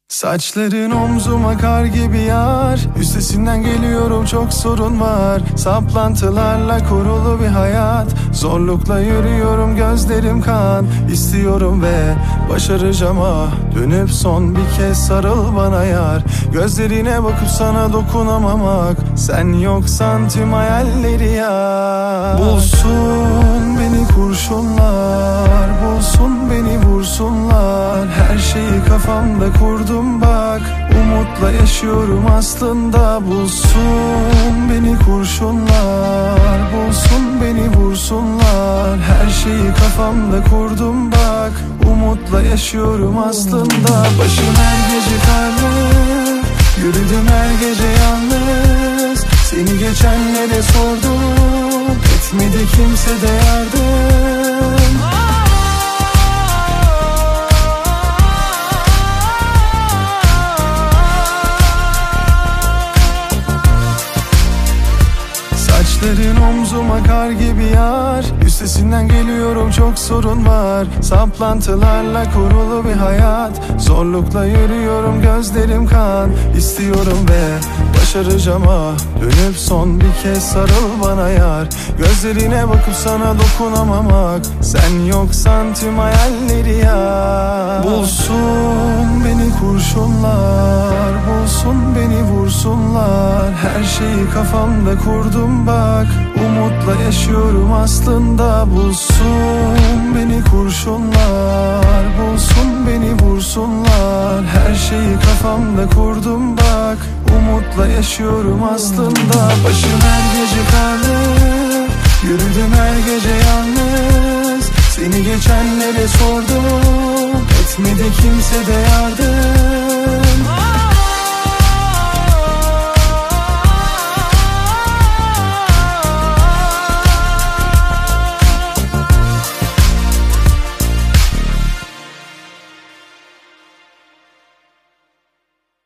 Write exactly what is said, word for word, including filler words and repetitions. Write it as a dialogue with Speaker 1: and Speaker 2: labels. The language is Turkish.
Speaker 1: Saçların omzuma kar gibi yağar, üstesinden geliyorum çok sorun var. Saplantılarla kurulu bir hayat, zorlukla yürüyorum gözlerim kan. İstiyorum ve başaracağım ah, dönüp son bir kez sarıl bana yar. Gözlerine bakıp sana dokunamamak, sen yoksan tüm hayalleri yar. Bulsun beni kurşunlar, bulsun beni vursunlar. Her şeyi kafamda kurdum bak, umutla yaşıyorum aslında. Bulsun beni kurşunlar, bulsun beni vursunlar. Her şeyi kafamda kurdum bak, umutla yaşıyorum aslında. Başım her gece karlı, yürüdüm her gece yalnız. Seni geçenlere sordum, etmedi kimse de yardım. Saçların omzuma kar gibi yağar, üstesinden geliyorum çok sorun var. Saplantılarla kurulu bir hayat, zorlukla yürüyorum gözlerim kan. İstiyorum ve başaracağım ah, dönüp son bir kez sarıl bana yar. Gözlerine bakıp sana dokunamamak, sen yoksan tüm hayalleri yar. Bulsun beni kurşunlar, bulsun beni vursunlar. Her şeyi kafamda kurdum bak, umutla yaşıyorum aslında. Bulsun beni kurşunlar, bulsun beni vursunlar. Her şeyi kafamda kurdum bak, umutla yaşıyorum aslında. Başım her gece karlı, yürüdüm her gece yalnız. Seni geçenlere sordum, etmedi kimse de yardım.